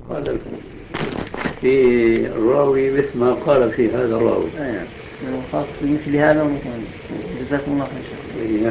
قال في الراوي مثل ما قال في هذا الراوي. خاص بمثل هذا ومثل. جزاكم الله خير.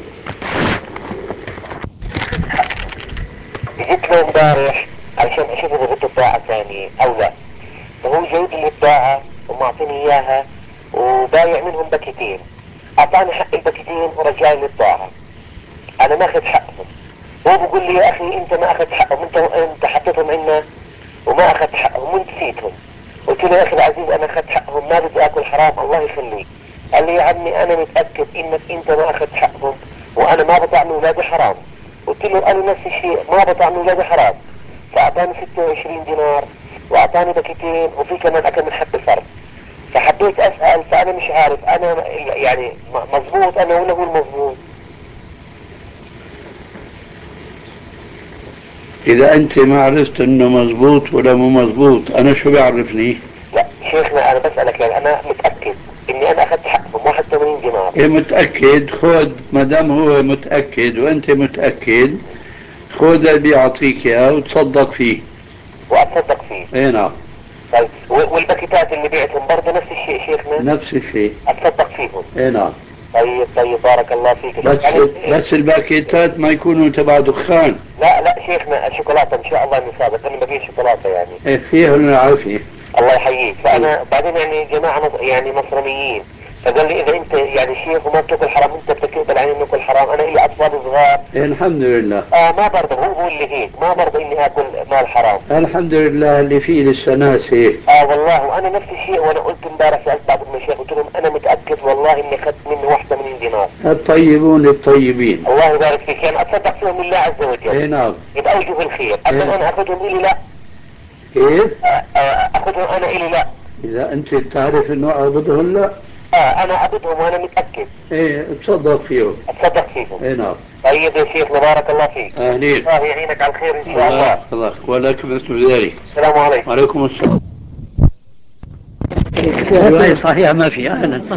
جيت له امبارح علشان اشوف اذا بده بضاعة ثانية او لا، فهو جايب لي البضاعة ومعطيني اياها وبايع منهم باكيتين، اعطاني حق الباكيتين ورجع لي البضاعة، انا ما اخذ حقهم. هو بيقول لي يا اخي انت ما اخذت حقهم، انت حطيتهم عنا وما اخذت حقهم وانت نسيتهم. قلت له يا اخي العزيز انا اخذت حقهم، ما بدي اكل حرام الله يخليك. قال لي يا عمي انا متأكد انك انت ما اخذت حقهم وانا ما بطعم اولادي حرام. قلت له انا نفس الشيء ما بطعم اولادي حرام. فاعطاني 26 دينار واعطاني باكيتين وفي كمان اكل من حب الفرد. فحبيت اسأل، فانا مش عارف انا يعني مظبوط انا ولا هو المظبوط. إذا أنت ما عرفت إنه مزبوط ولا مو مزبوط أنا شو بيعرفني؟ لا شيخنا انا بسألك يعني انا متأكد اني انا اخذت حقهم 81 دينار. إيه متأكد؟ خذ ما دام هو متأكد وأنت متأكد خذ اللي بيعطيك إياه وتصدق فيه. واتصدق فيه. إيه نعم. طيب والباكيتات اللي بعتهم برضه نفس الشيء شيخنا؟ نفس الشيء. اتصدق فيهم. إيه نعم. طيب طيب بارك الله فيك بس يعني. بس الباكيتات ما يكونوا تبع دخان. لا لا شيخنا الشوكولاتة ان شاء الله اني صادق انا ببيع شوكولاتة يعني. إيه فيها العافية. الله يحييك. فانا بعدين يعني جماعة يعني نصرانيين، فقال لي اذا انت يعني شيخ وما بتاكل حرام انت بتقبل عني ناكل حرام، انا لي اطفال صغار. إيه الحمد لله. ما برضه هو بقول لي هيك ما برضه اني اكل مال حرام. الحمد لله اللي فيه لسه ناس هيك. والله وانا نفس الشيء، وانا قلت امبارح سالت بعض المشايخ قلت لهم انا متاكد والله اني اخذت منه 81 دينار. الطيبون الطيبين. الله يبارك فيك، يعني اتصدق فيهم لله عز وجل. إيه نعم. بأوجه الخير. اما انا اخذهم الي لا. كيف؟ اخذهم انا الي لا. إذا أنت تعرف إنه أقبضهن لا. انا ابدهم وانا متاكد. إيه تصدق فيهم. اتصدق فيهم. إيه نعم. طيب يا شيخ بارك الله فيك. أهلين. الله يعينك على الخير ان شاء الله الله. يحفظك ولكم مثل ذلك. السلام عليكم. وعليكم السلام. رواية صحيحة ما في أهلا.